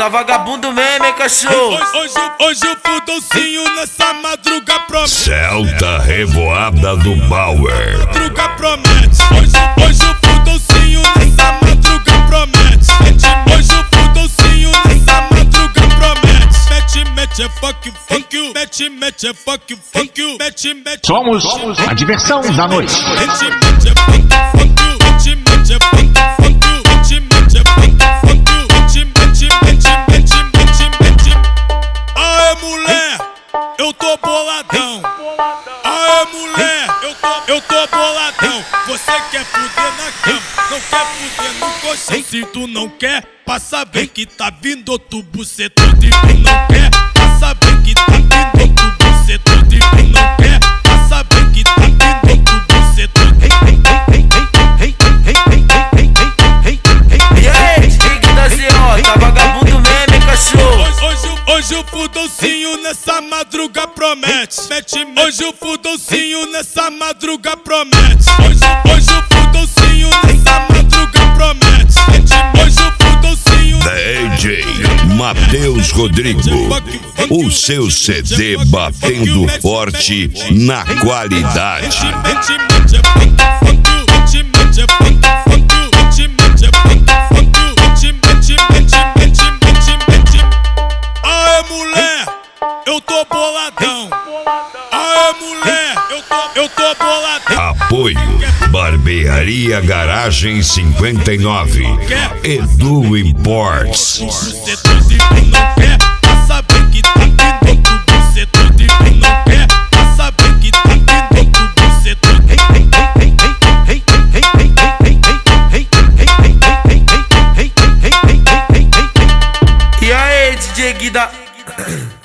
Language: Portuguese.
tá vagabundo mesmo, hein, cachorro? Hoje o Pudolcinho nessa madruga promete. Celta Revoada do Bauer. Madruga promete. Hoje o Pudolcinho nessa madruga promete. Hoje o Pudolcinho nessa madruga promete. Mete é fuck you. Mete é fuck you. Mete. Somos a diversão da noite. Mete é fuck you. Mete é fuck you. Mete é fuck you. Aê, mulher, eu tô boladão. Aê, mulher, eu tô boladão. Você quer fuder na cama, não quer fuder no colchão. Se tu não quer, passa bem que tá vindo outro bucetão. Se tu não quer, passa bem que tá vindo outro bucetão. Se tu não quer, passa bem que tá vindo outro bucetão. E aí, Tigre da Z.O., tá vagabundo mesmo, hein, cachorro? Hoje o Pudolcinho nessa madruga promete. Hoje o Pudolcinho nessa madruga promete. Hoje o Pudolcinho nessa madruga promete. Hoje o Pudolcinho. DJ Matheus Rodrigo, o seu CD batendo forte na qualidade. Aê, mulher, eu tô boladão. Aê, mulher, eu tô boladão. Apoio Barbearia Garagem 59, Edu Imports. Se tu não quer, passa bem que tá vindo outro bucetão. Se tu não quer, passa bem que tá vindo outro bucetão. E aí, DJ Guida.